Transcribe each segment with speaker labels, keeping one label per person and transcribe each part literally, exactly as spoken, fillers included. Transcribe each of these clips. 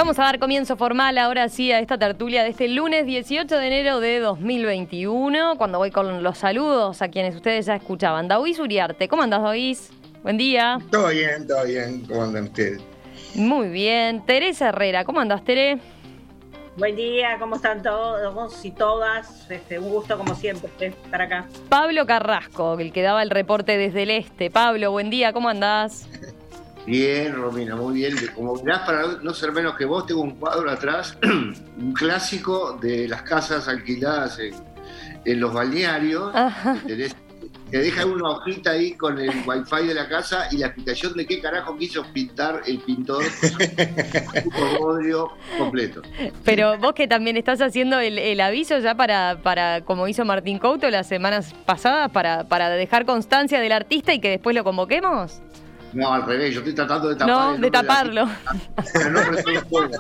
Speaker 1: Vamos a dar comienzo formal ahora sí a esta tertulia de este lunes dieciocho de enero de dos mil veintiuno, cuando voy con los saludos a quienes ustedes ya escuchaban. Daoís Uriarte, ¿cómo andás, Daoís? Buen día.
Speaker 2: Todo bien, todo bien. ¿Cómo andan ustedes?
Speaker 1: Muy bien. Teresa Herrera, ¿cómo andás, Tere?
Speaker 3: Buen día, ¿cómo están todos y todas? Este, un gusto como siempre estar acá.
Speaker 1: Pablo Carrasco, el que daba el reporte desde el este. Pablo, buen día, ¿cómo andás?
Speaker 4: Bien, Romina, muy bien. Como mirás, para no ser menos que vos, tengo un cuadro atrás, un clásico de las casas alquiladas en, en los balnearios. Que, tenés, que deja una hojita ahí con el wifi de la casa y la explicación de qué carajo quiso pintar el pintor con bodrio completo.
Speaker 1: Pero vos que también estás haciendo el, el aviso ya para, para, como hizo Martín Couto las semanas pasadas, para, para dejar constancia del artista y que después lo convoquemos.
Speaker 4: No, al revés, yo estoy tratando de tapar
Speaker 1: No,
Speaker 4: el
Speaker 1: de taparlo.
Speaker 4: Pero no resuelvo fuego.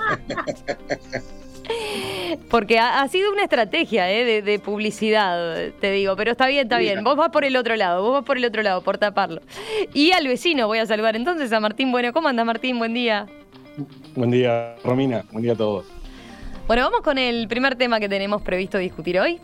Speaker 1: Porque ha, ha sido una estrategia eh, de, de publicidad, te digo, pero está bien, está bien. Vos vas por el otro lado, vos vas por el otro lado, por taparlo. Y al vecino voy a saludar entonces a Martín Bueno. ¿Cómo andas, Martín? Buen día.
Speaker 5: Buen día, Romina. Buen día a todos.
Speaker 1: Bueno, vamos con el primer tema que tenemos previsto discutir hoy.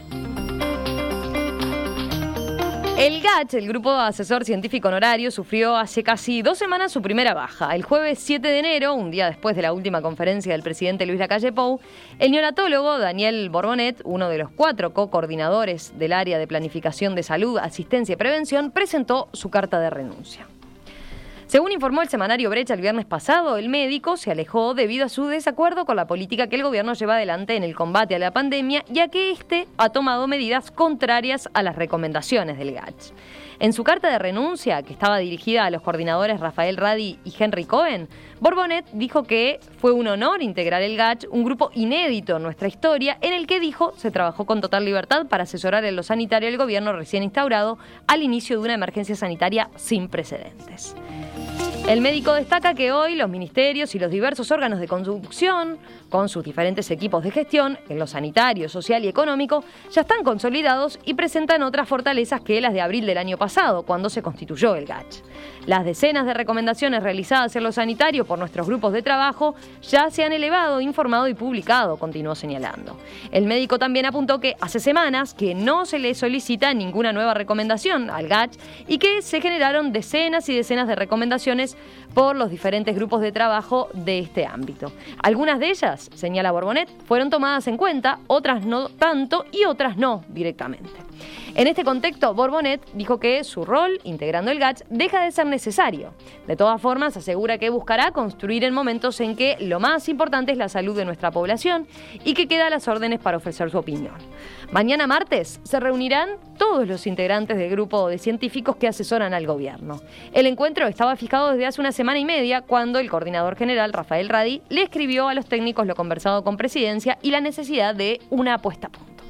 Speaker 1: El G A C H, el Grupo Asesor Científico Honorario, sufrió hace casi dos semanas su primera baja. El jueves siete de enero, un día después de la última conferencia del presidente Luis Lacalle Pou, el neonatólogo Daniel Borbonet, uno de los cuatro co-coordinadores del área de planificación de salud, asistencia y prevención, presentó su carta de renuncia. Según informó el semanario Brecha el viernes pasado, el médico se alejó debido a su desacuerdo con la política que el gobierno lleva adelante en el combate a la pandemia, ya que éste ha tomado medidas contrarias a las recomendaciones del G A C H. En su carta de renuncia, que estaba dirigida a los coordinadores Rafael Radi y Henry Cohen, Borbonet dijo que fue un honor integrar el G A C H, un grupo inédito en nuestra historia, en el que dijo se trabajó con total libertad para asesorar en lo sanitario al gobierno recién instaurado al inicio de una emergencia sanitaria sin precedentes. El médico destaca que hoy los ministerios y los diversos órganos de conducción, con sus diferentes equipos de gestión, en lo sanitario, social y económico, ya están consolidados y presentan otras fortalezas que las de abril del año pasado, cuando se constituyó el G A C H. Las decenas de recomendaciones realizadas en lo sanitario por nuestros grupos de trabajo ya se han elevado, informado y publicado, continuó señalando. El médico también apuntó que hace semanas que no se le solicita ninguna nueva recomendación al G A C H y que se generaron decenas y decenas de recomendaciones por los diferentes grupos de trabajo de este ámbito. Algunas de ellas, señala Borbonet, fueron tomadas en cuenta, otras no tanto y otras no directamente. En este contexto, Borbonet dijo que su rol, integrando el G A C H, deja de ser necesario. De todas formas, asegura que buscará construir en momentos en que lo más importante es la salud de nuestra población y que queda a las órdenes para ofrecer su opinión. Mañana martes se reunirán todos los integrantes del grupo de científicos que asesoran al gobierno. El encuentro estaba fijado desde hace una semana y media, cuando el coordinador general, Rafael Radi, le escribió a los técnicos lo conversado con Presidencia y la necesidad de una apuesta a punto.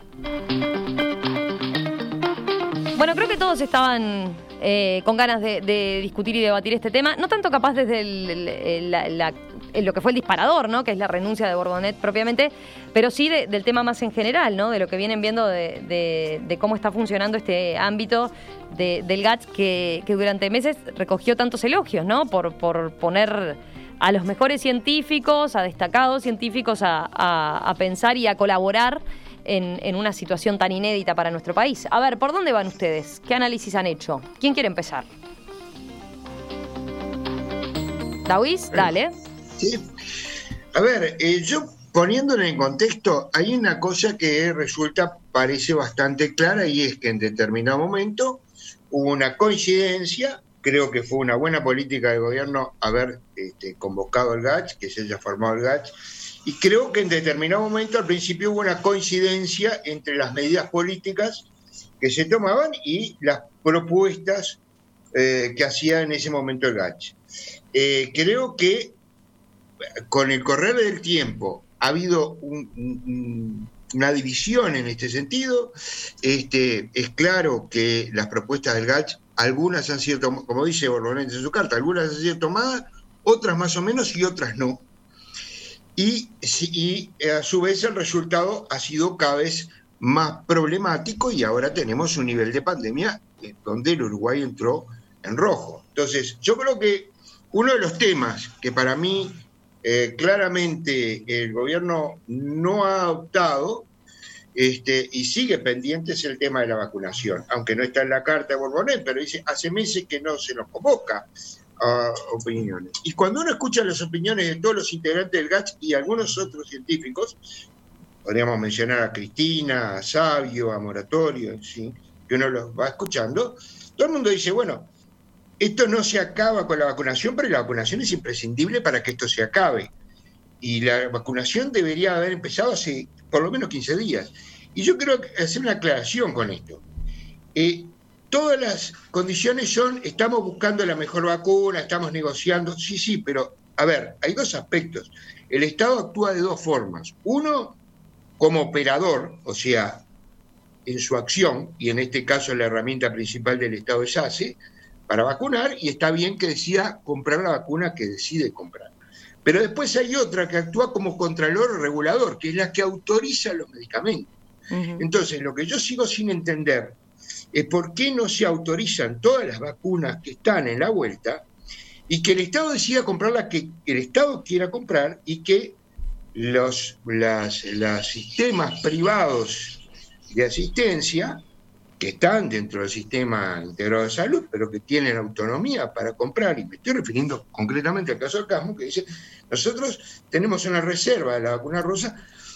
Speaker 1: Bueno, creo que todos estaban eh, con ganas de, de discutir y debatir este tema, no tanto capaz desde el, el, la, la, el, lo que fue el disparador, ¿no?, que es la renuncia de Borbonet propiamente, pero sí de, del tema más en general, ¿no?, de lo que vienen viendo de, de, de cómo está funcionando este ámbito de, del G A C H que, que durante meses recogió tantos elogios, ¿no?, por, por poner a los mejores científicos, a destacados científicos a, a, a pensar y a colaborar En, en una situación tan inédita para nuestro país. A ver, ¿por dónde van ustedes? ¿Qué análisis han hecho? ¿Quién quiere empezar? ¿Daoís? Dale.
Speaker 2: Sí. A ver, eh, yo poniéndolo en contexto, hay una cosa que resulta, parece bastante clara, y es que en determinado momento hubo una coincidencia. Creo que fue una buena política del gobierno haber este, convocado al G A C, que se haya formado el G A C, y creo que en determinado momento al principio hubo una coincidencia entre las medidas políticas que se tomaban y las propuestas eh, que hacía en ese momento el G A C. Eh, creo que con el correr del tiempo ha habido un, un, una división en este sentido. Este, es claro que las propuestas del G A C, algunas han sido, como dice Borbonet en su carta, algunas han sido tomadas, otras más o menos y otras no. Y, y a su vez el resultado ha sido cada vez más problemático y ahora tenemos un nivel de pandemia donde el Uruguay entró en rojo. Entonces, yo creo que uno de los temas que para mí eh, claramente el gobierno no ha adoptado este, y sigue pendiente es el tema de la vacunación, aunque no está en la carta de Borbonel, pero dice, hace meses que no se nos convoca a opiniones. Y cuando uno escucha las opiniones de todos los integrantes del G A C H y algunos otros científicos, podríamos mencionar a Cristina, a Sabio, a Moratorio, ¿sí?, que uno los va escuchando, todo el mundo dice, bueno, esto no se acaba con la vacunación, pero la vacunación es imprescindible para que esto se acabe. Y la vacunación debería haber empezado hace por lo menos quince días. Y yo quiero hacer una aclaración con esto. Eh, todas las condiciones son, estamos buscando la mejor vacuna, estamos negociando, sí, sí, pero a ver, hay dos aspectos. El Estado actúa de dos formas. Uno, como operador, o sea, en su acción, y en este caso la herramienta principal del Estado es ACE, para vacunar, y está bien que decida comprar la vacuna que decide comprar. Pero después hay otra que actúa como contralor regulador, que es la que autoriza los medicamentos. Uh-huh. Entonces, lo que yo sigo sin entender es por qué no se autorizan todas las vacunas que están en la vuelta y que el Estado decida comprar la que el Estado quiera comprar y que los las, los sistemas privados de asistencia, que están dentro del sistema integrado de salud, pero que tienen autonomía para comprar, y me estoy refiriendo concretamente al caso del Casmo, que dice, nosotros tenemos una reserva de la vacuna rusa,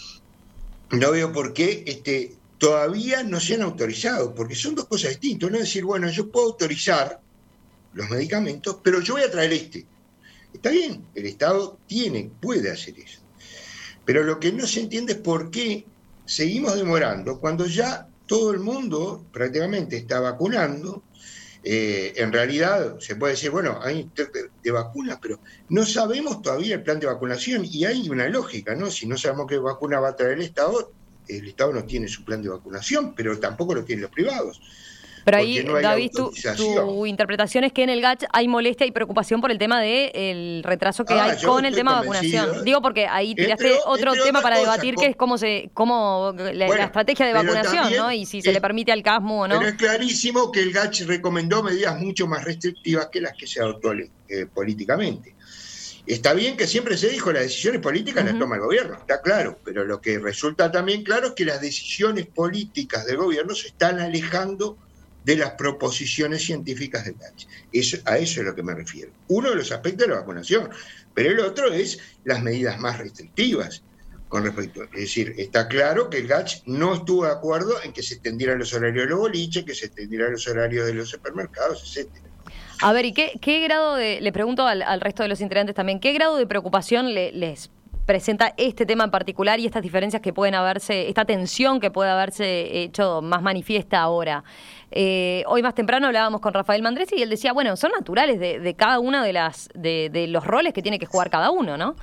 Speaker 2: no veo por qué este, todavía no se han autorizado, porque son dos cosas distintas, no es decir, bueno, yo puedo autorizar los medicamentos, pero yo voy a traer este. Está bien, el Estado tiene, puede hacer eso. Pero lo que no se entiende es por qué seguimos demorando cuando ya todo el mundo prácticamente está vacunando. Eh, en realidad se puede decir, bueno, hay de, de vacunas, pero no sabemos todavía el plan de vacunación y hay una lógica, ¿no? Si no sabemos qué vacuna va a traer el Estado, el Estado no tiene su plan de vacunación, pero tampoco lo tienen los privados.
Speaker 1: Pero ahí, no David, tu, tu interpretación es que en el G A C H hay molestia y preocupación por el tema del retraso que ah, hay con el tema de vacunación. Digo porque ahí tiraste entre, otro entre tema para cosas, debatir con... que es cómo se cómo la, bueno, la estrategia de vacunación, también, ¿no? Y si se es, le permite al Casmo o no.
Speaker 2: Pero es clarísimo que el G A C H recomendó medidas mucho más restrictivas que las que se adoptó eh, políticamente. Está bien que siempre se dijo las decisiones políticas uh-huh. las toma el gobierno, está claro, pero lo que resulta también claro es que las decisiones políticas del gobierno se están alejando de las proposiciones científicas del G A C H. Eso, a eso es a lo que me refiero. Uno de los aspectos de la vacunación, pero el otro es las medidas más restrictivas con respecto. Es decir, está claro que el G A C H no estuvo de acuerdo en que se extendieran los horarios de los boliches, que se extendieran los horarios de los supermercados, etcétera.
Speaker 1: A ver, ¿y qué, qué grado de, le pregunto al, al resto de los integrantes también, qué grado de preocupación le, les presenta este tema en particular y estas diferencias que pueden haberse, esta tensión que puede haberse hecho más manifiesta ahora? Eh, hoy más temprano hablábamos con Rafael Mandresi y él decía, bueno, son naturales de, de cada una de las de, de los roles que tiene que jugar cada uno, ¿no?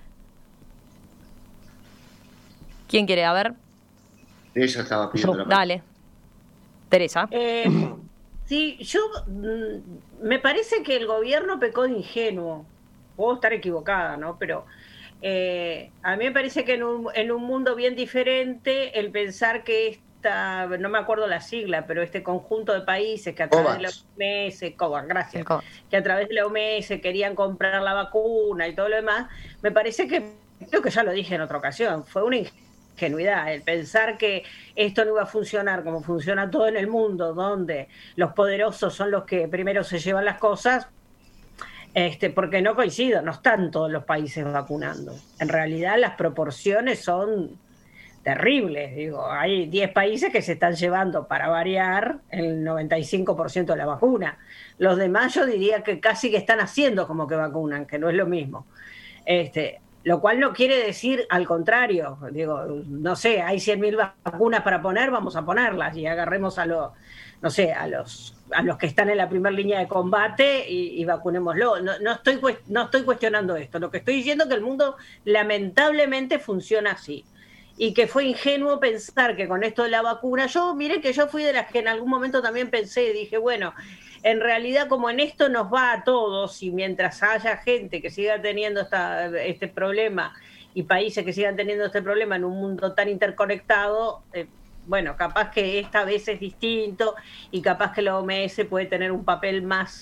Speaker 1: ¿Quién quiere? A ver.
Speaker 4: Teresa estaba pidiendo la mano.
Speaker 1: Dale. Teresa.
Speaker 3: Eh, sí, yo mm, me parece que el gobierno pecó de ingenuo. Puedo estar equivocada, ¿no? Pero eh, a mí me parece que en un, en un mundo bien diferente, el pensar que esta, no me acuerdo la sigla, pero este conjunto de países que a través de la O M S, COVAX, gracias, que a través de la O M S querían comprar la vacuna y todo lo demás, me parece que, creo que ya lo dije en otra ocasión, fue una ingenuidad el pensar que esto no iba a funcionar como funciona todo en el mundo, donde los poderosos son los que primero se llevan las cosas. Este, porque no coincido, no están todos los países vacunando. En realidad las proporciones son terribles. Digo, hay diez países que se están llevando, para variar, el noventa y cinco por ciento de la vacuna. Los demás yo diría que casi que están haciendo como que vacunan, que no es lo mismo. Este, lo cual no quiere decir al contrario. Digo, no sé, hay cien mil vacunas para poner, vamos a ponerlas y agarremos a los, no sé, a los a los que están en la primera línea de combate y, y vacunémoslo. No, no, estoy, no estoy cuestionando esto. Lo que estoy diciendo es que el mundo lamentablemente funciona así. Y que fue ingenuo pensar que con esto de la vacuna, yo, mire que yo fui de las que en algún momento también pensé y dije, bueno, en realidad como en esto nos va a todos y mientras haya gente que siga teniendo esta, este problema y países que sigan teniendo este problema en un mundo tan interconectado, eh, bueno, capaz que esta vez es distinto y capaz que la O M S puede tener un papel más,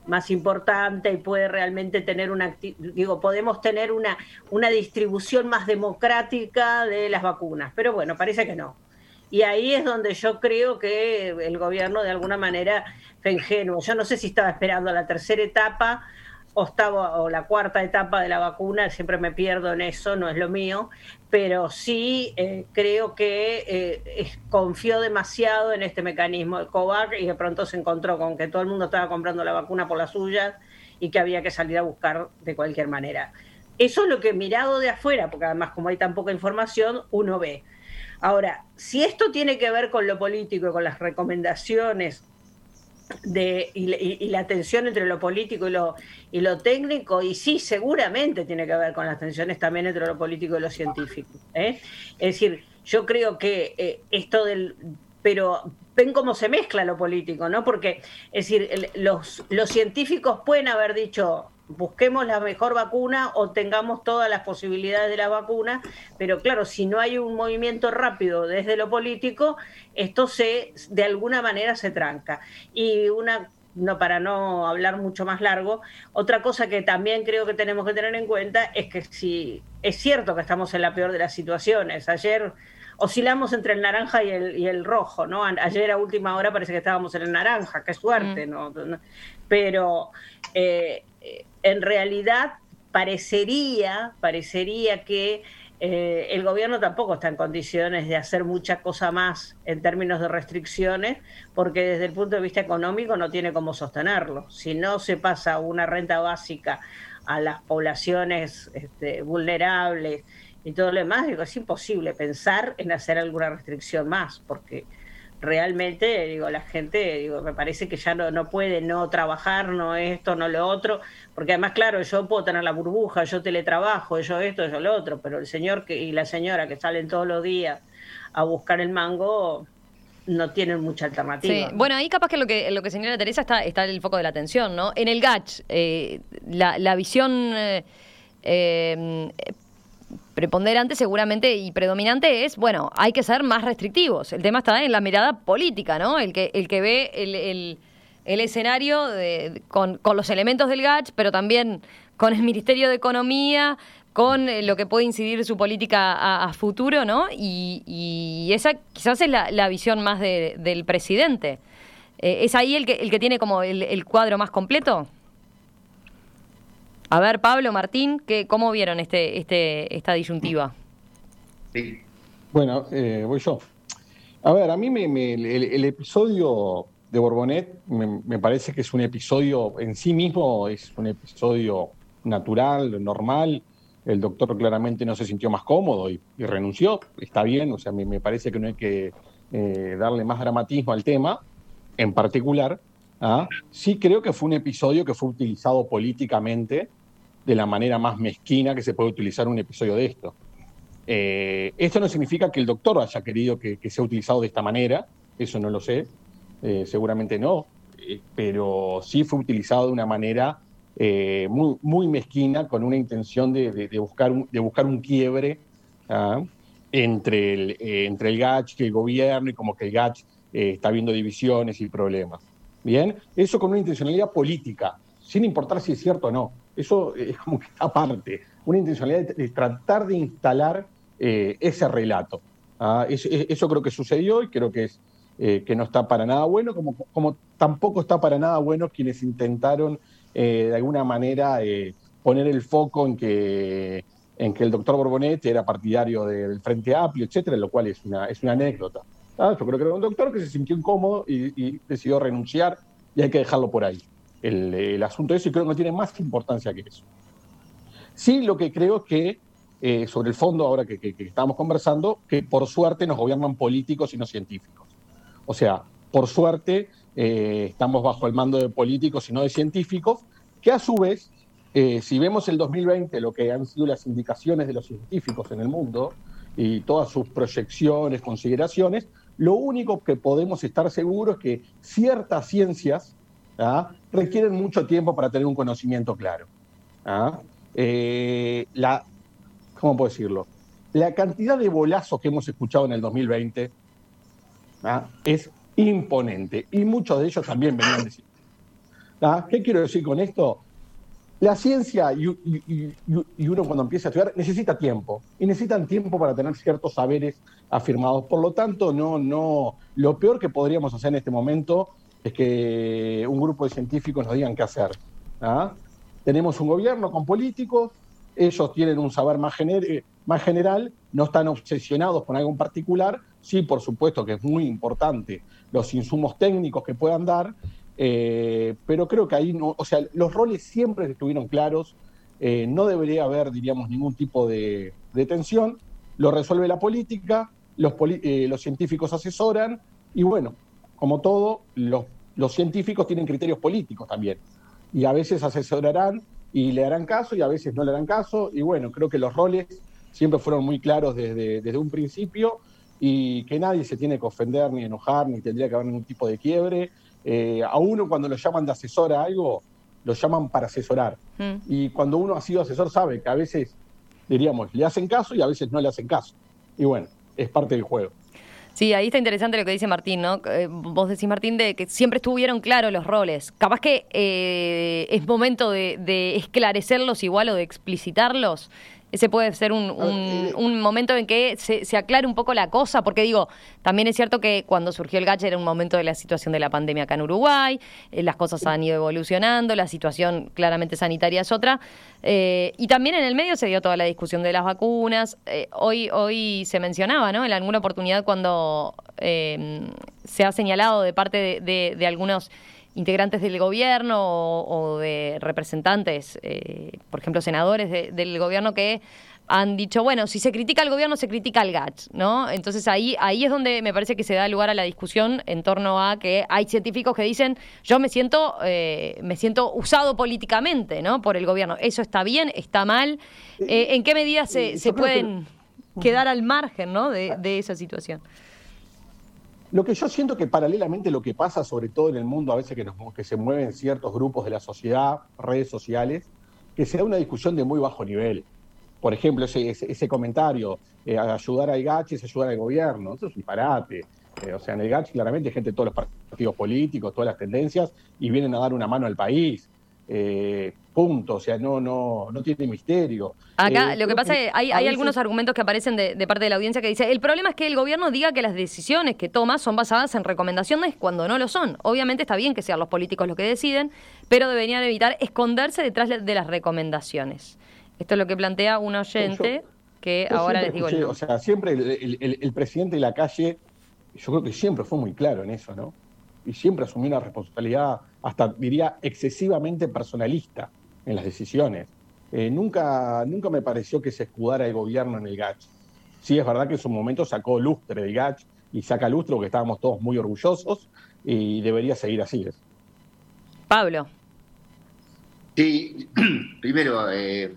Speaker 3: más importante y puede realmente tener una, digo, podemos tener una, una distribución más democrática de las vacunas, pero bueno, parece que no. Y ahí es donde yo creo que el gobierno de alguna manera fue ingenuo. Yo no sé si estaba esperando la tercera etapa o, estaba, o la cuarta etapa de la vacuna, siempre me pierdo en eso, no es lo mío, pero sí eh, creo que eh, es, confió demasiado en este mecanismo, el COVAX, y de pronto se encontró con que todo el mundo estaba comprando la vacuna por las suyas y que había que salir a buscar de cualquier manera. Eso es lo que mirado de afuera, porque además como hay tan poca información, uno ve. Ahora, si esto tiene que ver con lo político y con las recomendaciones de, y, y, y la tensión entre lo político y lo, y lo técnico, y sí, seguramente tiene que ver con las tensiones también entre lo político y lo científico, ¿eh? Es decir, yo creo que eh, esto del... pero ven cómo se mezcla lo político, ¿no? Porque, es decir, el, los, los científicos pueden haber dicho... busquemos la mejor vacuna o tengamos todas las posibilidades de la vacuna, pero claro, si no hay un movimiento rápido desde lo político, esto se de alguna manera se tranca. Y una, no para no hablar mucho más largo, otra cosa que también creo que tenemos que tener en cuenta es que si es cierto que estamos en la peor de las situaciones. Ayer oscilamos entre el naranja y el, y el rojo, ¿no? Ayer a última hora parece que estábamos en el naranja, qué suerte, mm. ¿no? Pero eh, en realidad parecería, parecería que eh, el gobierno tampoco está en condiciones de hacer mucha cosa más en términos de restricciones, porque desde el punto de vista económico no tiene cómo sostenerlo. Si no se pasa una renta básica a las poblaciones este, vulnerables y todo lo demás, digo, es imposible pensar en hacer alguna restricción más, porque realmente, digo, la gente, digo, me parece que ya no, no puede no trabajar, no esto, no lo otro, porque además, claro, yo puedo tener la burbuja, yo teletrabajo, yo esto, yo lo otro, pero el señor que, y la señora que salen todos los días a buscar el mango no tienen mucha alternativa.
Speaker 1: Sí. Bueno, ahí capaz que lo que lo que señala Teresa está, está el foco de la atención, ¿no? En el G A C H, eh, la, la visión... Eh, eh, preponderante seguramente y predominante es, bueno, hay que ser más restrictivos. El tema está en la mirada política, ¿no? El que el que ve el, el, el escenario de, con, con los elementos del G A C H, pero también con el Ministerio de Economía, con lo que puede incidir su política a, a futuro, ¿no? Y, y esa quizás es la, la visión más de, del presidente. Eh, ¿Es ahí el que, el que tiene como el, el cuadro más completo? A ver, Pablo, Martín, ¿qué, ¿cómo vieron este, este, esta disyuntiva?
Speaker 5: Sí. Bueno, eh, voy yo. A ver, a mí me, me, el, el episodio de Borbonet me, me parece que es un episodio en sí mismo, es un episodio natural, normal. El doctor claramente no se sintió más cómodo y, y renunció. Está bien, o sea, me, me parece que no hay que eh, darle más dramatismo al tema en particular. ¿Ah? Sí creo que fue un episodio que fue utilizado políticamente de la manera más mezquina que se puede utilizar un episodio de esto. Eh, esto no significa que el doctor haya querido que, que sea utilizado de esta manera, eso no lo sé, eh, seguramente no, eh, pero sí fue utilizado de una manera eh, muy, muy mezquina, con una intención de, de, de, buscar, un, de buscar un quiebre ¿ah? entre, el, eh, entre el G A C H y el gobierno, y como que el G A C H eh, está viendo divisiones y problemas. Bien, eso con una intencionalidad política, sin importar si es cierto o no. Eso es como que está aparte. Una intencionalidad de, de tratar de instalar eh, ese relato. ¿Ah? Eso, eso creo que sucedió y creo que, es, eh, que no está para nada bueno, como, como tampoco está para nada bueno quienes intentaron eh, de alguna manera eh, poner el foco en que, en que el doctor Borbonet era partidario del Frente Amplio, etcétera, lo cual es una, es una anécdota. Ah, yo creo que era un doctor que se sintió incómodo y, y decidió renunciar, y hay que dejarlo por ahí. El, el asunto de eso, y creo que no tiene más importancia que eso. Sí, lo que creo es que, eh, sobre el fondo, ahora que, que, que estamos conversando, que por suerte nos gobiernan políticos y no científicos. O sea, por suerte eh, estamos bajo el mando de políticos y no de científicos, que a su vez, eh, si vemos el dos mil veinte, lo que han sido las indicaciones de los científicos en el mundo, y todas sus proyecciones, consideraciones, lo único que podemos estar seguros es que ciertas ciencias ¿ah? requieren mucho tiempo para tener un conocimiento claro. ¿Ah? Eh, la, ¿Cómo puedo decirlo? La cantidad de bolazos que hemos escuchado en el dos mil veinte ¿ah? es imponente, y muchos de ellos también venían de científicos. ¿Ah? ¿Qué quiero decir con esto? La ciencia y, y, y, y uno cuando empieza a estudiar necesita tiempo, y necesitan tiempo para tener ciertos saberes afirmados. Por lo tanto, no, no, lo peor que podríamos hacer en este momento es que un grupo de científicos nos digan qué hacer. ¿Ah? Tenemos un gobierno con políticos, ellos tienen un saber más, gener, más general, no están obsesionados con algo en particular. Sí, por supuesto que es muy importante los insumos técnicos que puedan dar, Eh, pero creo que ahí, no, o sea, los roles siempre estuvieron claros, eh, no debería haber, diríamos, ningún tipo de, de tensión, lo resuelve la política, los, poli, eh, los científicos asesoran, y bueno, como todo, los, los científicos tienen criterios políticos también, y a veces asesorarán y le harán caso, y a veces no le harán caso, y bueno, creo que los roles siempre fueron muy claros desde, desde un principio, y que nadie se tiene que ofender, ni enojar, ni tendría que haber ningún tipo de quiebre. Eh, a uno cuando lo llaman de asesor a algo, lo llaman para asesorar. Mm. Y cuando uno ha sido asesor sabe que a veces, diríamos, le hacen caso y a veces no le hacen caso. Y bueno, es parte del juego.
Speaker 1: Sí, ahí está interesante lo que dice Martín, ¿no? Eh, vos decís, Martín, de que siempre estuvieron claros los roles. Capaz que eh, es momento de, de esclarecerlos igual o de explicitarlos. Ese puede ser un, un, un momento en que se, se aclare un poco la cosa, porque digo, también es cierto que cuando surgió el Gache era un momento de la situación de la pandemia acá en Uruguay, eh, las cosas han ido evolucionando, la situación claramente sanitaria es otra, eh, y también en el medio se dio toda la discusión de las vacunas. Eh, hoy, hoy se mencionaba, ¿no?, en alguna oportunidad cuando eh, se ha señalado de parte de, de, de algunos integrantes del gobierno o, o de representantes, eh, por ejemplo, senadores de, del gobierno que han dicho, bueno, si se critica al gobierno, se critica al Gache, ¿no? Entonces ahí, ahí es donde me parece que se da lugar a la discusión en torno a que hay científicos que dicen, yo me siento, eh, me siento usado políticamente, ¿no?, por el gobierno. ¿Eso está bien? ¿Está mal? Eh, ¿En qué medida se, se pueden que... quedar al margen, ¿no?, de, de esa situación?
Speaker 5: Lo que yo siento que paralelamente lo que pasa, sobre todo en el mundo, a veces que, nos, que se mueven ciertos grupos de la sociedad, redes sociales, que se da una discusión de muy bajo nivel. Por ejemplo, ese, ese, ese comentario, eh, ayudar al Gache es ayudar al gobierno, eso es un disparate. Eh, o sea, en el Gache claramente hay gente de todos los partidos políticos, todas las tendencias, y vienen a dar una mano al país. Eh, punto, o sea, no, no, no tiene misterio.
Speaker 1: Acá eh, lo que pasa es que hay, hay veces... algunos argumentos que aparecen de, de parte de la audiencia que dice, el problema es que el gobierno diga que las decisiones que toma son basadas en recomendaciones cuando no lo son. Obviamente está bien que sean los políticos los que deciden, pero deberían evitar esconderse detrás de las recomendaciones. Esto es lo que plantea un oyente yo, que yo ahora les digo
Speaker 5: escuché,
Speaker 1: el nombre.
Speaker 5: O sea, siempre el, el, el presidente de la calle, yo creo que siempre fue muy claro en eso, ¿no? Y siempre asumió una responsabilidad, hasta diría, excesivamente personalista en las decisiones. Eh, nunca, nunca me pareció que se escudara el gobierno en el Gache. Sí, es verdad que en su momento sacó lustre del Gache y saca lustre porque estábamos todos muy orgullosos y debería seguir así. ¿Es?
Speaker 1: Pablo.
Speaker 4: Sí, primero, eh,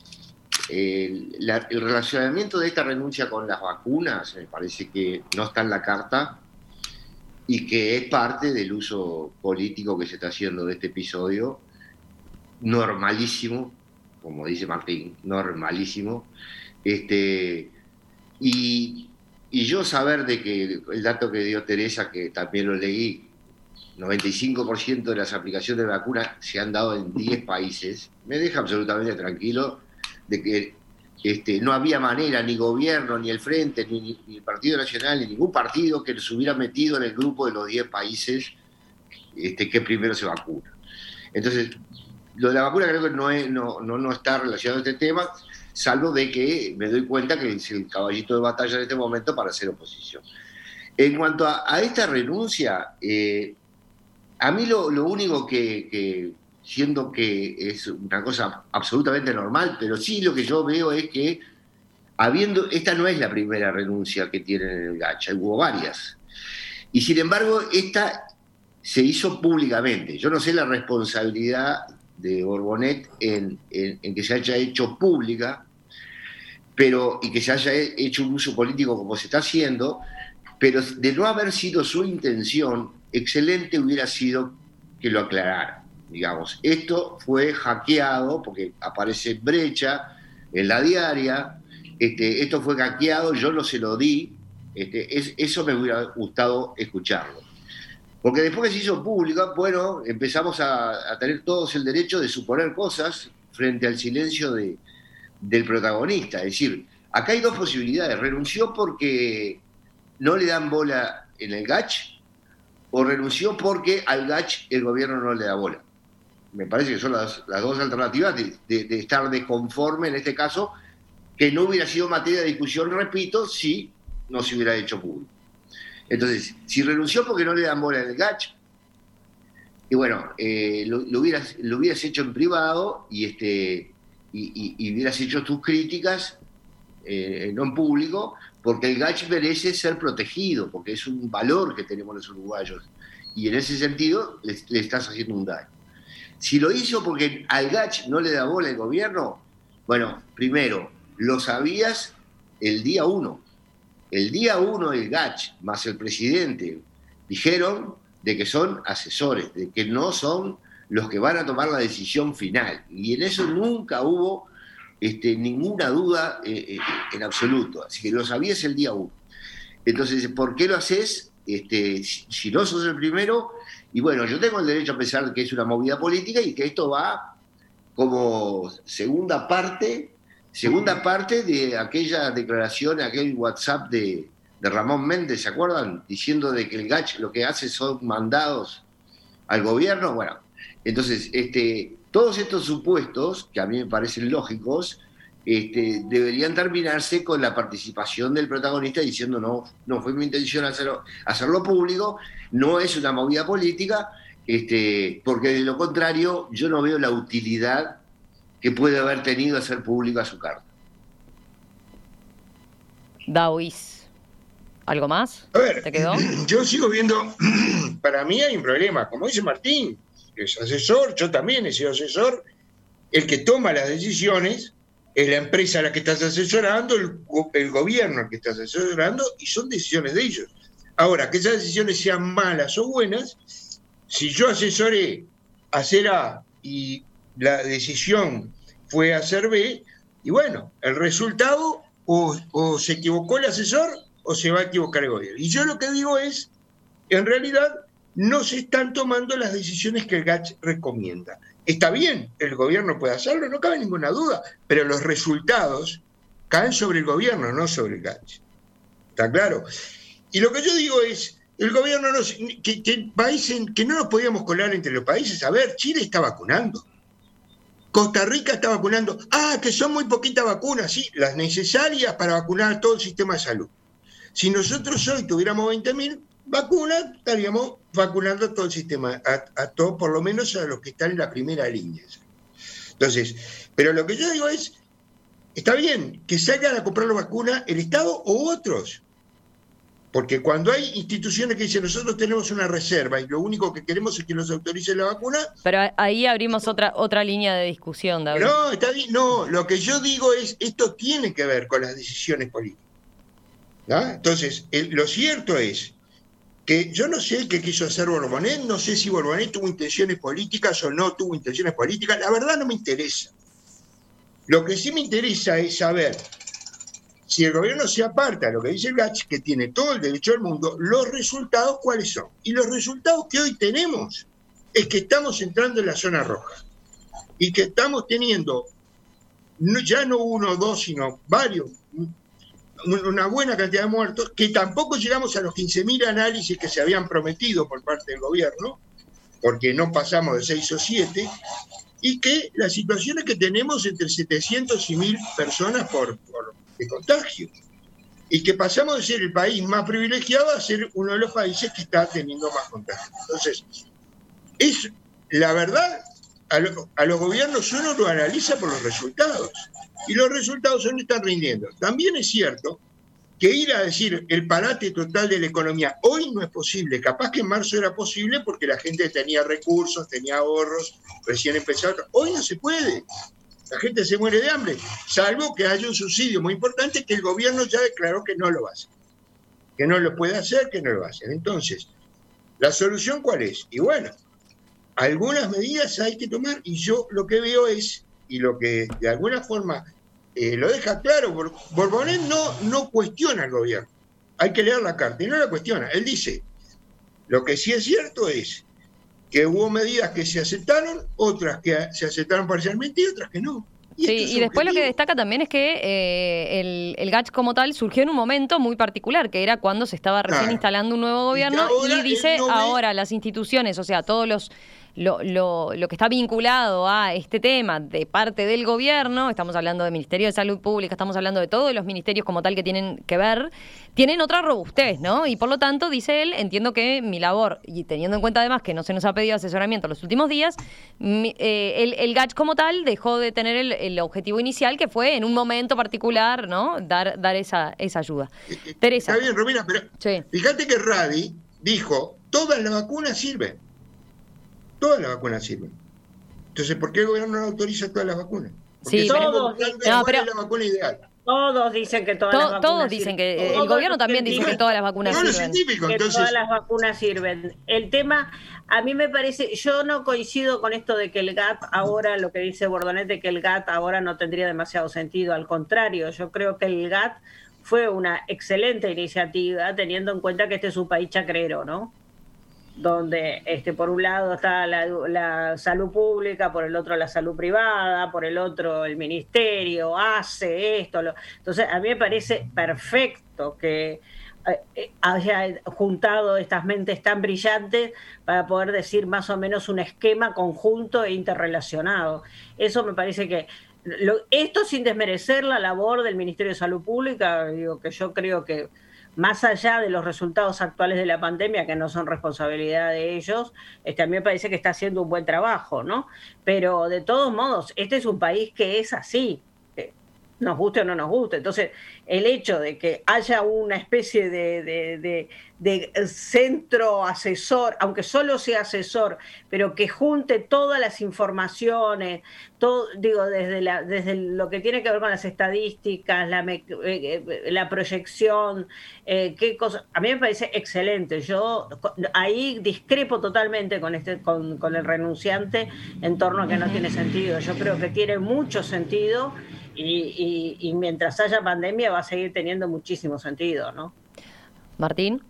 Speaker 4: eh, la, el relacionamiento de esta renuncia con las vacunas me parece que no está en la carta y que es parte del uso político que se está haciendo de este episodio, normalísimo, como dice Martín, normalísimo, este, y, y yo saber de que el dato que dio Teresa, que también lo leí, noventa y cinco por ciento de las aplicaciones de vacuna se han dado en diez países, me deja absolutamente tranquilo de que Este, no había manera, ni gobierno, ni el Frente, ni, ni el Partido Nacional, ni ningún partido que se hubiera metido en el grupo de los diez países este, que primero se vacuna. Entonces, lo de la vacuna creo que no, es, no, no, no está relacionado a este tema, salvo de que me doy cuenta que es el caballito de batalla en este momento para hacer oposición. En cuanto a, a esta renuncia, eh, a mí lo, lo único que... que siendo que es una cosa absolutamente normal, pero sí lo que yo veo es que habiendo, esta no es la primera renuncia que tienen en el Gache, hubo varias. Y sin embargo, esta se hizo públicamente. Yo no sé la responsabilidad de Borbonet en, en, en que se haya hecho pública, pero, y que se haya hecho un uso político como se está haciendo, pero de no haber sido su intención, excelente hubiera sido que lo aclarara. Digamos, esto fue hackeado porque aparece brecha en la diaria, este, esto fue hackeado, yo no se lo di, este, es, eso me hubiera gustado escucharlo. Porque después que se hizo pública, bueno, empezamos a, a tener todos el derecho de suponer cosas frente al silencio de, del protagonista. Es decir, acá hay dos posibilidades. Renunció porque no le dan bola en el G A C H, o renunció porque al G A C H el gobierno no le da bola. Me parece que son las, las dos alternativas de, de, de estar desconforme, en este caso, que no hubiera sido materia de discusión, repito, si no se hubiera hecho público. Entonces, si renunció porque no le dan bola en el G A C H, y bueno, eh, lo, lo, hubieras, lo hubieras hecho en privado y, este, y, y, y hubieras hecho tus críticas, eh, no en público, porque el G A C H merece ser protegido, porque es un valor que tenemos los uruguayos, y en ese sentido le, le estás haciendo un daño. Si lo hizo porque al G A C H no le da bola el gobierno, bueno, primero, lo sabías el día uno. El día uno del G A C H más el presidente dijeron de que son asesores, de que no son los que van a tomar la decisión final. Y en eso nunca hubo este, ninguna duda eh, eh, en absoluto. Así que lo sabías el día uno. Entonces, ¿por qué lo haces? Este, si, si no sos el primero, y bueno, yo tengo el derecho a pensar que es una movida política y que esto va como segunda parte... Segunda parte de aquella declaración, aquel WhatsApp de, de Ramón Méndez, ¿se acuerdan? Diciendo de que el G A C H lo que hace son mandados al gobierno. Bueno, entonces, este, todos estos supuestos, que a mí me parecen lógicos, este, deberían terminarse con la participación del protagonista diciendo no, no fue mi intención hacerlo, hacerlo público, no es una movida política, este, porque de lo contrario yo no veo la utilidad que puede haber tenido hacer pública su carta.
Speaker 1: Dauis, ¿algo más?
Speaker 2: A ver,
Speaker 1: ¿Te quedó?
Speaker 2: Yo sigo viendo, para mí hay un problema, como dice Martín, que es asesor, yo también he sido asesor, el que toma las decisiones es la empresa a la que estás asesorando, el, el gobierno al que estás asesorando, y son decisiones de ellos. Ahora, que esas decisiones sean malas o buenas, si yo asesoré hacer A y la decisión fue hacer B, y bueno, el resultado o, o se equivocó el asesor o se va a equivocar el gobierno. Y yo lo que digo es, en realidad, no se están tomando las decisiones que el G A C H recomienda. Está bien, el gobierno puede hacerlo, no cabe ninguna duda, pero los resultados caen sobre el gobierno, no sobre el G A C H. ¿Está claro? Y lo que yo digo es, el gobierno, no, que, que, países, que no nos podíamos colar entre los países. A ver, Chile está vacunando. Costa Rica está vacunando. Ah, que son muy poquitas vacunas, sí, las necesarias para vacunar todo el sistema de salud. Si nosotros hoy tuviéramos veinte mil vacunas, estaríamos vacunando todo el sistema, a, a todos, por lo menos a los que están en la primera línea. Entonces, pero lo que yo digo es, está bien que salgan a comprar la vacuna el Estado o otros. Porque cuando hay instituciones que dicen nosotros tenemos una reserva y lo único que queremos es que nos autoricen la vacuna...
Speaker 1: Pero ahí abrimos otra otra línea de discusión, David.
Speaker 2: No, está bien, no, lo que yo digo es, esto tiene que ver con las decisiones políticas. ¿Ah? Entonces, el, lo cierto es que yo no sé qué quiso hacer Borbonet, no sé si Borbonet tuvo intenciones políticas o no tuvo intenciones políticas, la verdad no me interesa. Lo que sí me interesa es saber... Si el gobierno se aparta a lo que dice el G A C H, que tiene todo el derecho del mundo, los resultados ¿cuáles son? Y los resultados que hoy tenemos es que estamos entrando en la zona roja y que estamos teniendo no, ya no uno o dos, sino varios, una buena cantidad de muertos, que tampoco llegamos a los quince mil análisis que se habían prometido por parte del gobierno, porque no pasamos de seis o siete, y que las situaciones que tenemos entre setecientos y mil personas por... por de contagio, y que pasamos de ser el país más privilegiado a ser uno de los países que está teniendo más contagios. Entonces, es la verdad, a, lo, a los gobiernos uno lo analiza por los resultados, y los resultados no están rindiendo. También es cierto que ir a decir el parate total de la economía hoy no es posible, capaz que en marzo era posible porque la gente tenía recursos, tenía ahorros, recién empezaba, hoy no se puede. La gente se muere de hambre, salvo que haya un subsidio muy importante que el gobierno ya declaró que no lo va a hacer. Que no lo puede hacer, que no lo va a hacer. Entonces, ¿la solución cuál es? Y bueno, algunas medidas hay que tomar y yo lo que veo es, y lo que de alguna forma eh, lo deja claro, Borbonet no, no cuestiona al gobierno. Hay que leer la carta y no la cuestiona. Él dice, Lo que sí es cierto es que hubo medidas que se aceptaron, otras que se aceptaron parcialmente y otras que no.
Speaker 1: Y sí, y después lo que destaca también es que eh, el, el G A C H como tal surgió en un momento muy particular, que era cuando se estaba recién claro. instalando un nuevo gobierno, y, y dice no ahora las instituciones, o sea, todos los lo, lo, lo que está vinculado a este tema de parte del gobierno, estamos hablando del Ministerio de Salud Pública, estamos hablando de todos los ministerios como tal que tienen que ver, tienen otra robustez, ¿no? Y por lo tanto, dice él, entiendo que mi labor, y teniendo en cuenta además que no se nos ha pedido asesoramiento en los últimos días, mi, eh, el, el G A C H como tal dejó de tener el, el objetivo inicial, que fue en un momento particular, ¿no? Dar, dar esa, esa ayuda.
Speaker 2: Eh,
Speaker 1: Teresa.
Speaker 2: Está bien, Romina, pero sí. Fíjate que Radi dijo, todas las vacunas sirven. Todas las vacunas sirven. Entonces, ¿por qué el gobierno no autoriza todas las vacunas? Porque
Speaker 1: sí,
Speaker 3: todos,
Speaker 2: no, pero, es la vacuna ideal.
Speaker 3: Todos dicen que todas
Speaker 1: to,
Speaker 3: las vacunas
Speaker 1: Todos dicen
Speaker 3: sirven.
Speaker 1: que, el
Speaker 3: todos
Speaker 1: gobierno también dice que todas las vacunas
Speaker 2: todos
Speaker 1: sirven.
Speaker 2: Los científicos,
Speaker 3: que
Speaker 2: entonces...
Speaker 3: todas las vacunas sirven. El tema, a mí me parece, yo no coincido con esto de que el G A T ahora, lo que dice Bordonet, de que el G A T ahora no tendría demasiado sentido. Al contrario, yo creo que el G A T fue una excelente iniciativa, teniendo en cuenta que este es un país chacrero, ¿no? Donde este por un lado está la, la salud pública, por el otro la salud privada, por el otro el ministerio hace esto. Lo, entonces, a mí me parece perfecto que eh, haya juntado estas mentes tan brillantes para poder decir más o menos un esquema conjunto e interrelacionado. Eso me parece que... Lo, esto sin desmerecer la labor del Ministerio de Salud Pública, digo que yo creo que más allá de los resultados actuales de la pandemia, que no son responsabilidad de ellos, este, a mí me parece que está haciendo un buen trabajo, ¿no? Pero de todos modos, este es un país que es así, nos guste o no nos guste. Entonces, el hecho de que haya una especie de, de, de, de centro asesor, aunque solo sea asesor, pero que junte todas las informaciones, todo, digo, desde, la, desde lo que tiene que ver con las estadísticas, la, eh, la proyección, eh, qué cosa, a mí me parece excelente. Yo ahí discrepo totalmente con, este, con, con el renunciante en torno a que no tiene sentido. Yo creo que tiene mucho sentido. Y, y, y mientras haya pandemia va a seguir teniendo muchísimo sentido, ¿no?
Speaker 1: Martín.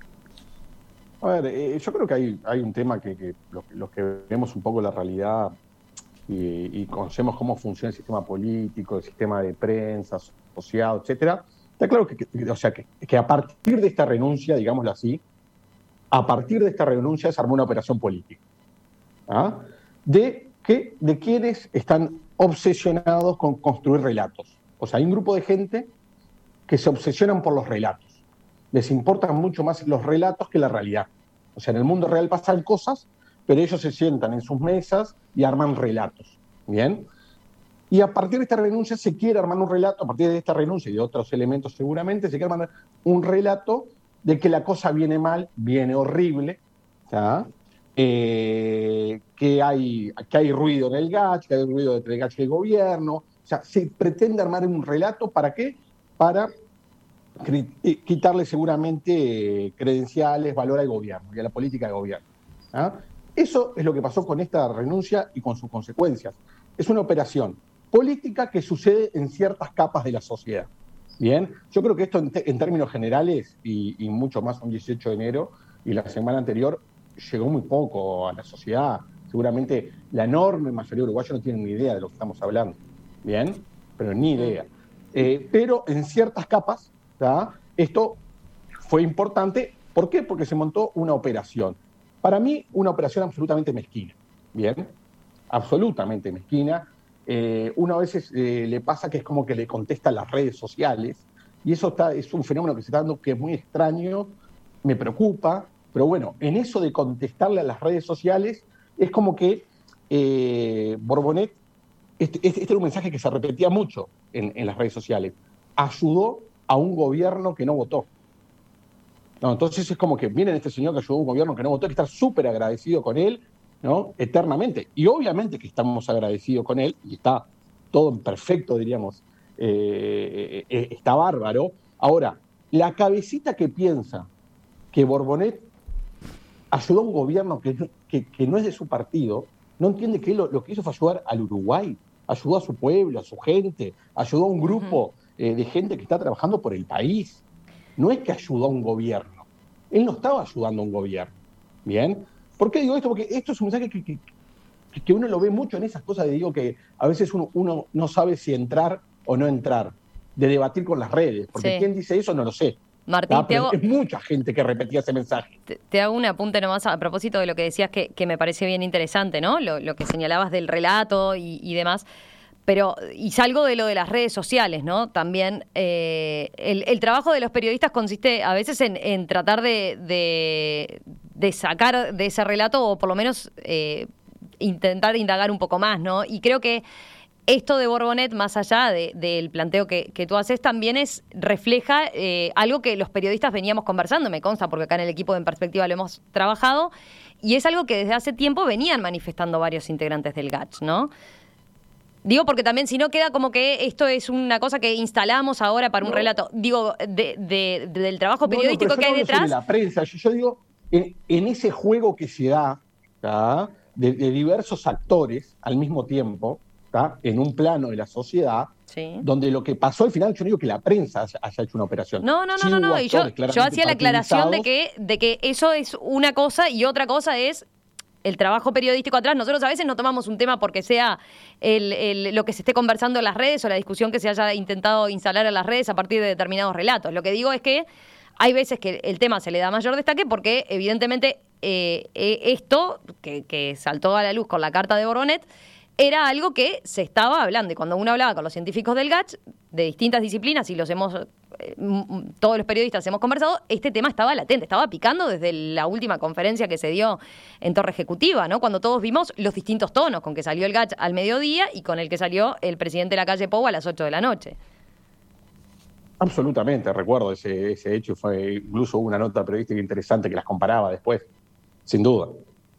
Speaker 5: A ver, eh, yo creo que hay, hay un tema que, que los, los que vemos un poco la realidad y, y conocemos cómo funciona el sistema político, el sistema de prensa, asociado, etcétera. Está claro que, que, o sea, que, que a partir de esta renuncia, digámoslo así, a partir de esta renuncia se armó una operación política. ¿Ah? De, que, de quienes están obsesionados con construir relatos. O sea, hay un grupo de gente que se obsesionan por los relatos. Les importan mucho más los relatos que la realidad. O sea, en el mundo real pasan cosas, pero ellos se sientan en sus mesas y arman relatos. ¿Bien? Y a partir de esta renuncia se quiere armar un relato, a partir de esta renuncia y de otros elementos seguramente, se quiere armar un relato de que la cosa viene mal, viene horrible, ¿tá? Eh, que, hay, que hay ruido en el G A C H, que hay ruido entre el G A C H y el gobierno. O sea, se pretende armar un relato, ¿para qué? Para quitarle seguramente credenciales, valor al gobierno y a la política del gobierno. ¿Ah? Eso es lo que pasó con esta renuncia y con sus consecuencias. Es una operación política que sucede en ciertas capas de la sociedad. Bien, yo creo que esto en, en términos generales, y, y mucho más un dieciocho de enero y la semana anterior, llegó muy poco a la sociedad. Seguramente la enorme mayoría de uruguayos no tienen ni idea de lo que estamos hablando. Bien, pero ni idea. Eh, pero en ciertas capas, ¿tá? Esto fue importante. ¿Por qué? Porque se montó una operación. Para mí, una operación absolutamente mezquina. Bien, absolutamente mezquina. Eh, uno a veces eh, le pasa que es como que le contesta a las redes sociales, y eso está, es un fenómeno que se está dando que es muy extraño, me preocupa. Pero bueno, en eso de contestarle a las redes sociales, es como que eh, Borbonet, este, este era un mensaje que se repetía mucho en, en las redes sociales, ayudó a un gobierno que no votó. No, entonces es como que, miren, este señor que ayudó a un gobierno que no votó, hay que estar súper agradecido con él, ¿no? Eternamente. Y obviamente que estamos agradecidos con él, y está todo perfecto, diríamos, eh, eh, está bárbaro. Ahora, la cabecita que piensa que Borbonet ayudó a un gobierno que, que, que no es de su partido, no entiende que lo, lo que hizo fue ayudar al Uruguay, ayudó a su pueblo, a su gente, ayudó a un grupo eh, de gente que está trabajando por el país. No es que ayudó a un gobierno, él no estaba ayudando a un gobierno, ¿Bien? ¿Por qué digo esto? Porque esto es un mensaje que, que, que uno lo ve mucho en esas cosas de digo que a veces uno, uno no sabe si entrar o no entrar, de debatir con las redes, porque sí. ¿Quién dice eso? No lo sé.
Speaker 1: Martín, te hago,
Speaker 5: es mucha gente que repetía ese mensaje.
Speaker 1: Te, te hago un apunte nomás a propósito de lo que decías que, que me parece bien interesante, ¿no? Lo, lo que señalabas del relato y, y demás. Pero, y salgo de lo de las redes sociales, ¿no? También eh, el, el trabajo de los periodistas consiste a veces en, en tratar de, de, de sacar de ese relato o por lo menos eh, intentar indagar un poco más, ¿no? Y creo que esto de Borbonet, más allá de, del planteo que, que tú haces, también es refleja eh, algo que los periodistas veníamos conversando, me consta, porque acá en el equipo de En Perspectiva lo hemos trabajado, y es algo que desde hace tiempo venían manifestando varios integrantes del G A C H, ¿no? Digo, porque también si no queda como que esto es una cosa que instalamos ahora para un no. relato, digo, de, de, de, del trabajo periodístico no, no, que hay detrás.
Speaker 5: De la prensa, yo, yo digo, en, en ese juego que se da, ¿tá? de, de diversos actores al mismo tiempo, ¿tá? En un plano de la sociedad, sí. donde lo que pasó al final, yo no digo que la prensa haya, haya hecho una operación.
Speaker 1: No, no, no,
Speaker 5: sí
Speaker 1: no, no. Y yo, yo hacía la aclaración de que, de que eso es una cosa y otra cosa es el trabajo periodístico atrás. Nosotros a veces no tomamos un tema porque sea el, el, lo que se esté conversando en las redes o la discusión que se haya intentado instalar en las redes a partir de determinados relatos. Lo que digo es que hay veces que el tema se le da mayor destaque porque evidentemente eh, eh, esto que, que saltó a la luz con la carta de Borbonet era algo que se estaba hablando. Y cuando uno hablaba con los científicos del G A C H, de distintas disciplinas, y los hemos, eh, todos los periodistas hemos conversado, este tema estaba latente, estaba picando desde la última conferencia que se dio en Torre Ejecutiva, ¿no? Cuando todos vimos los distintos tonos con que salió el G A C H al mediodía y con el que salió el presidente de la calle Pou a las ocho de la noche.
Speaker 5: Absolutamente, recuerdo ese, ese hecho. Fue incluso una nota periodística interesante que las comparaba después, sin duda.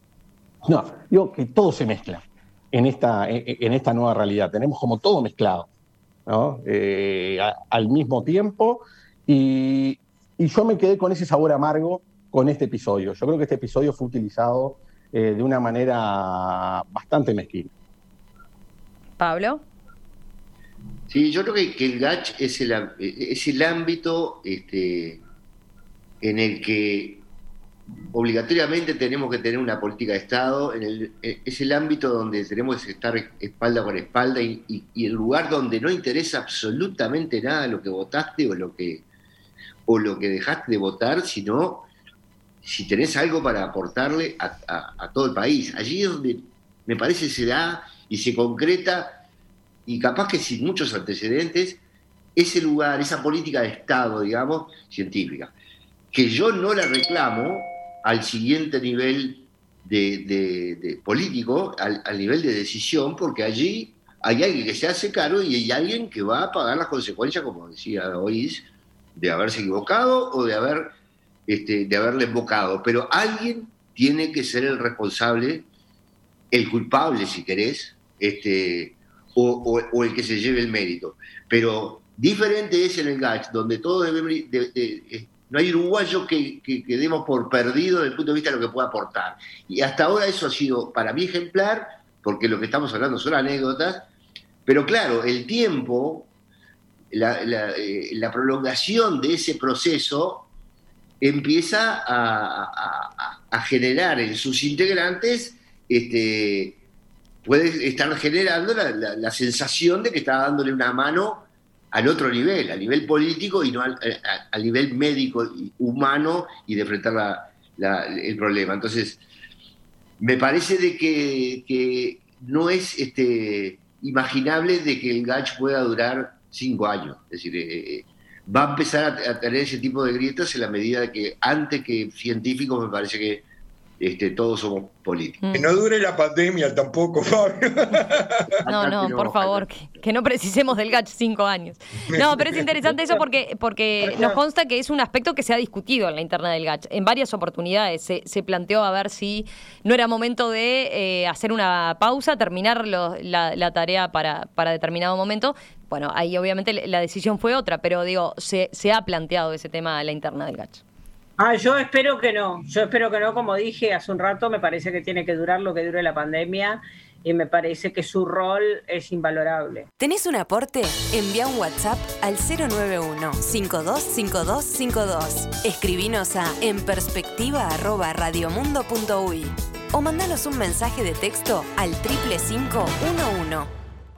Speaker 5: No, digo que todo se mezcla. En esta, en esta nueva realidad. Tenemos como todo mezclado, ¿no? Eh, a, al mismo tiempo, y, y yo me quedé con ese sabor amargo con este episodio. Yo creo que este episodio fue utilizado eh, de una manera bastante mezquina.
Speaker 1: ¿Pablo?
Speaker 4: Sí, yo creo que, que el G A C H es el, es el ámbito este, en el que obligatoriamente tenemos que tener una política de Estado, en el, es el ámbito donde tenemos que estar espalda con espalda y, y, y el lugar donde no interesa absolutamente nada lo que votaste o lo que, o lo que dejaste de votar, sino si tenés algo para aportarle a, a, a todo el país. Allí es donde me parece se da y se concreta, y capaz que sin muchos antecedentes, ese lugar, esa política de Estado, digamos, científica, que yo no la reclamo al siguiente nivel de, de, de político, al, al nivel de decisión, porque allí hay alguien que se hace cargo y hay alguien que va a pagar las consecuencias, como decía Oís, de haberse equivocado o de haber este, de haberle embocado. Pero alguien tiene que ser el responsable, el culpable, si querés, este, o, o, o el que se lleve el mérito. Pero diferente es en el G A C H, donde todo debe... De, de, de, no hay uruguayo que, que, que demos por perdido desde el punto de vista de lo que puede aportar. Y hasta ahora eso ha sido para mí ejemplar, porque lo que estamos hablando son anécdotas, pero claro, el tiempo, la, la, eh, la prolongación de ese proceso empieza a, a, a generar en sus integrantes, este, puede estar generando la, la, la sensación de que está dándole una mano al otro nivel, a nivel político y no al, a, a nivel médico, y humano y de enfrentar la, la, el problema. Entonces, me parece de que, que no es este, imaginable de que el G A C H pueda durar cinco años. Es decir, eh, va a empezar a, a tener ese tipo de grietas en la medida de que, antes que científicos, me parece que Este, todos somos políticos.
Speaker 2: Que no dure la pandemia tampoco, Fabio.
Speaker 1: No, no, por favor, que, que no precisemos del G A C H cinco años. No, pero es interesante eso porque, porque nos consta que es un aspecto que se ha discutido en la interna del G A C H. En varias oportunidades se, se planteó a ver si no era momento de eh, hacer una pausa, terminar lo, la, la tarea para, para determinado momento. Bueno, ahí obviamente la decisión fue otra, pero digo, se, se ha planteado ese tema a la interna del G A C H.
Speaker 3: Ah, yo espero que no, yo espero que no, como dije hace un rato, me parece que tiene que durar lo que dure la pandemia y me parece que su rol es invalorable.
Speaker 6: ¿Tenés un aporte? Envía un WhatsApp al cero nueve uno, cinco dos cinco dos cinco dos. Escribinos a enperspectiva arroba radiomundo punto uy o mandanos un mensaje de texto al triple cinco uno uno.